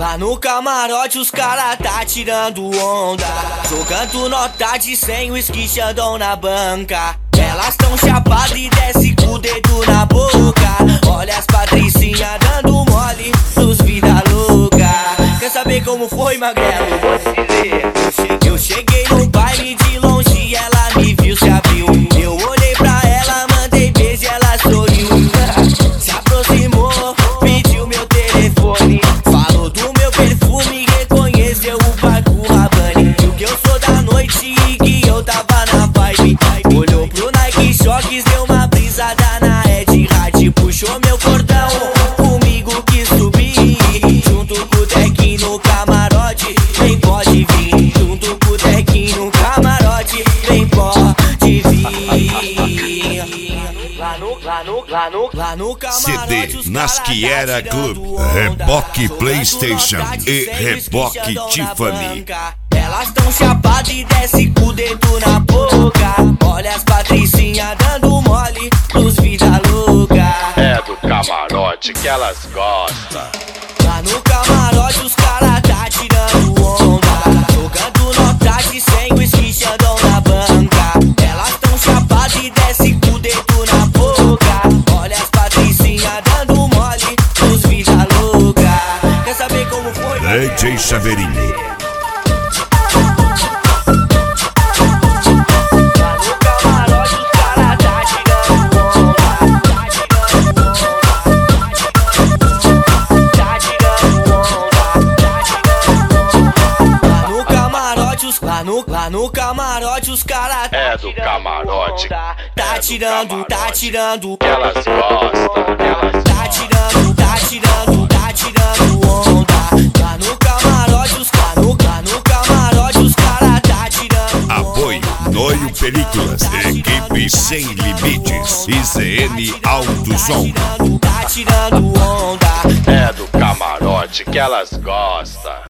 Lá no camarote os cara tá tirando onda, jogando nota de 100, o esquichadão na banca. Elas tão chapadas e desce com o dedo na boca. Olha as patricinhas dando mole nos vida louca. Quer saber como foi, magrelo? Eu cheguei no baile de longe, ela me viu, se abriu. Eu olhei pra ela, mandei beijo, ela sorriu. Se aproximou, pediu meu telefone, falou do meu perfume, reconheceu o Paco Rabanne. Viu que eu sou da noite e que eu tava na vibe. Olhou pro Nike Shox, deu uma brisada na Ed Hard, puxou meu cordão, comigo quis subir. Junto com o Tequinho no camarote, vem pode vir. Junto com o Tequinho no camarote, vem pode vir. Lá no camarote CD Nasciera Club, Reboque PlayStation e Reboque Tiffany. Elas tão chapadas e desce com o dedo na boca. Olha as patricinhas dando mole nos vida louca. É do camarote que elas gostam. Lá no camarote os cara tá tirando onda, jogando nota de 100, o esquichadão na banca. Elas tão chapadas e desce com o dedo na boca. Olha as patricinhas dando mole nos vida louca. Quer saber como foi? DJ Chaveirinho. Lá no camarote os cara tá É do camarote. onda, tá tirando Elas gostam. tá tirando onda. Lá no camarote os cara tá tirando onda. Apoio Noio Películas, Equipe Sem Limites, ICN Alto Som. Tá tirando onda. É do camarote que elas gostam.